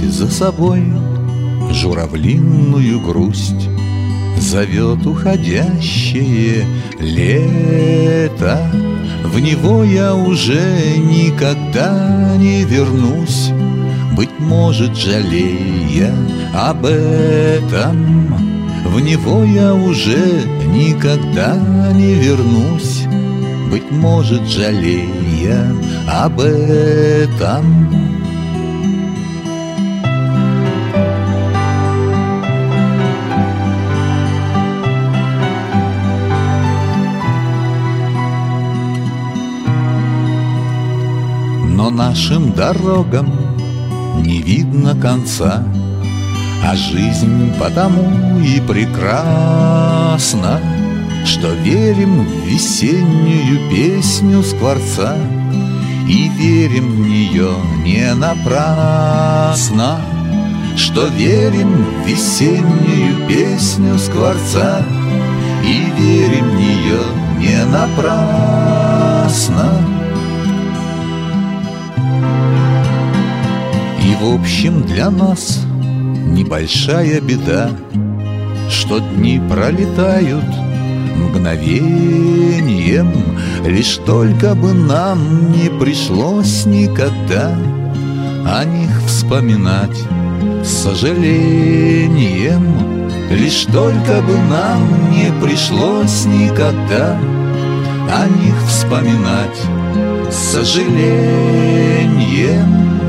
за собой журавлиную грусть. Зовет уходящее лето, в него я уже никогда не вернусь. Быть может, жалея об этом, в него я уже никогда не вернусь. Быть может, жалея об этом. Но нашим дорогам не видно конца, а жизнь потому и прекрасна, что верим в весеннюю песню скворца, и верим в нее не напрасно, что верим в весеннюю песню скворца, и верим в нее не напрасно. И в общем для нас небольшая беда, что дни пролетают мгновением, лишь только бы нам не пришлось никогда о них вспоминать с сожалением, лишь только бы нам не пришлось никогда о них вспоминать с сожалением.